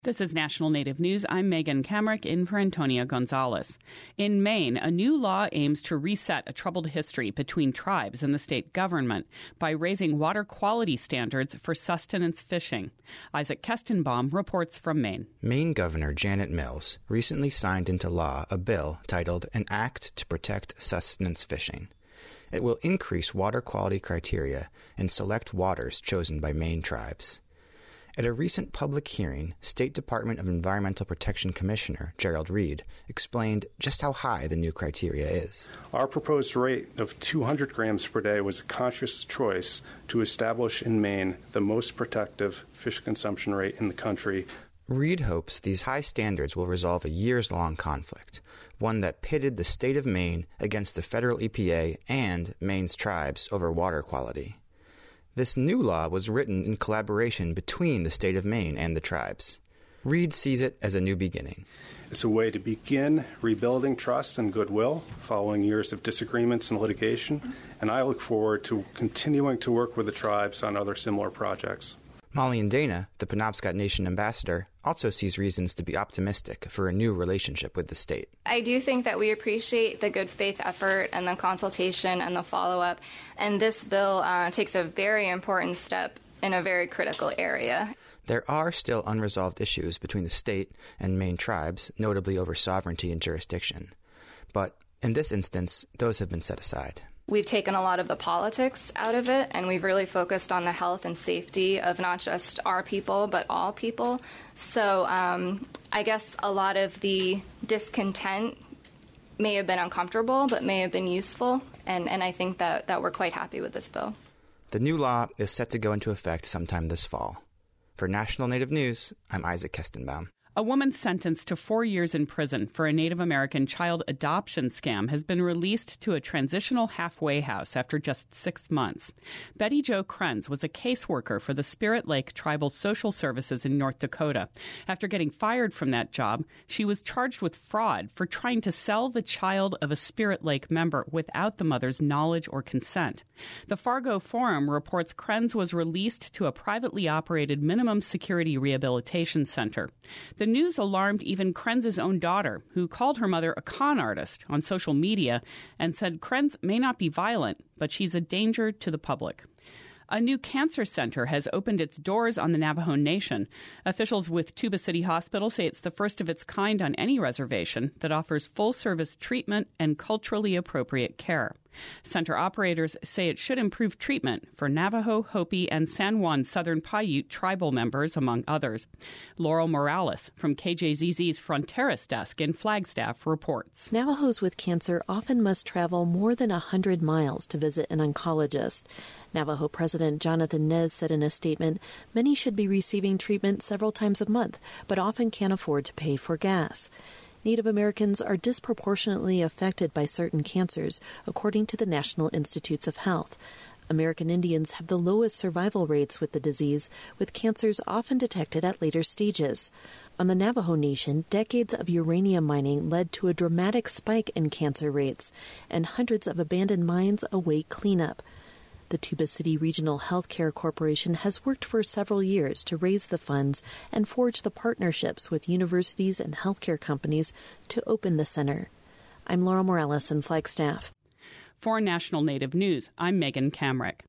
This is National Native News. I'm Megan Kamrick in for Antonia Gonzalez. In Maine, a new law aims to reset a troubled history between tribes and the state government by raising water quality standards for sustenance fishing. Isaac Kestenbaum reports from Maine. Maine Governor Janet Mills recently signed into law a bill titled An Act to Protect Sustenance Fishing. It will increase water quality criteria and select waters chosen by Maine tribes. At a recent public hearing, State Department of Environmental Protection Commissioner Gerald Reed explained just how high the new criteria is. Our proposed rate of 200 grams per day was a conscious choice to establish in Maine the most protective fish consumption rate in the country. Reed hopes these high standards will resolve a years-long conflict, one that pitted the state of Maine against the federal EPA and Maine's tribes over water quality. This new law was written in collaboration between the state of Maine and the tribes. Reed sees it as a new beginning. It's a way to begin rebuilding trust and goodwill following years of disagreements and litigation, and I look forward to continuing to work with the tribes on other similar projects. Molly and Dana, the Penobscot Nation ambassador, also sees reasons to be optimistic for a new relationship with the state. I do think that we appreciate the good faith effort and the consultation and the follow-up, and this bill takes a very important step in a very critical area. There are still unresolved issues between the state and Maine tribes, notably over sovereignty and jurisdiction. But in this instance, those have been set aside. We've taken a lot of the politics out of it, and we've really focused on the health and safety of not just our people, but all people. So I guess a lot of the discontent may have been uncomfortable, but may have been useful, and I think that we're quite happy with this bill. The new law is set to go into effect sometime this fall. For National Native News, I'm Isaac Kestenbaum. A woman sentenced to 4 years in prison for a Native American child adoption scam has been released to a transitional halfway house after just 6 months. Betty Jo Krenz was a caseworker for the Spirit Lake Tribal Social Services in North Dakota. After getting fired from that job, she was charged with fraud for trying to sell the child of a Spirit Lake member without the mother's knowledge or consent. The Fargo Forum reports Krenz was released to a privately operated minimum security rehabilitation center. The news alarmed even Krenz's own daughter, who called her mother a con artist on social media and said Krenz may not be violent, but she's a danger to the public. A new cancer center has opened its doors on the Navajo Nation. Officials with Tuba City Hospital say it's the first of its kind on any reservation that offers full-service treatment and culturally appropriate care. Center operators say it should improve treatment for Navajo, Hopi, and San Juan Southern Paiute tribal members, among others. Laurel Morales from KJZZ's Fronteras desk in Flagstaff reports. Navajos with cancer often must travel more than 100 miles to visit an oncologist. Navajo President Jonathan Nez said in a statement, many should be receiving treatment several times a month, but often can't afford to pay for gas. Native Americans are disproportionately affected by certain cancers, according to the National Institutes of Health. American Indians have the lowest survival rates with the disease, with cancers often detected at later stages. On the Navajo Nation, decades of uranium mining led to a dramatic spike in cancer rates, and hundreds of abandoned mines await cleanup. The Tuba City Regional Healthcare Corporation has worked for several years to raise the funds and forge the partnerships with universities and healthcare companies to open the center. I'm Laura Morales in Flagstaff. For National Native News, I'm Megan Kamrick.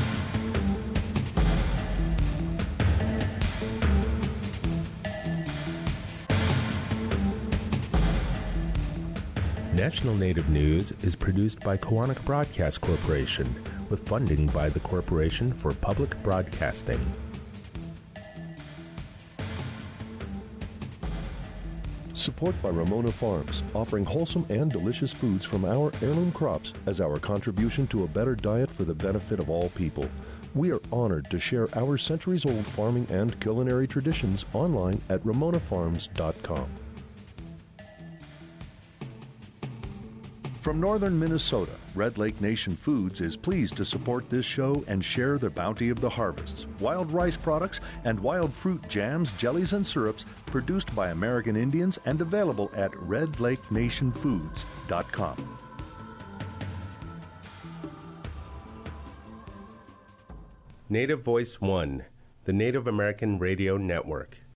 National Native News is produced by Koahnic Broadcast Corporation, with funding by the Corporation for Public Broadcasting. Support by Ramona Farms, offering wholesome and delicious foods from our heirloom crops as our contribution to a better diet for the benefit of all people. We are honored to share our centuries-old farming and culinary traditions online at ramonafarms.com. From northern Minnesota, Red Lake Nation Foods is pleased to support this show and share the bounty of the harvests, wild rice products, and wild fruit jams, jellies, and syrups produced by American Indians and available at redlakenationfoods.com. Native Voice One, the Native American Radio Network.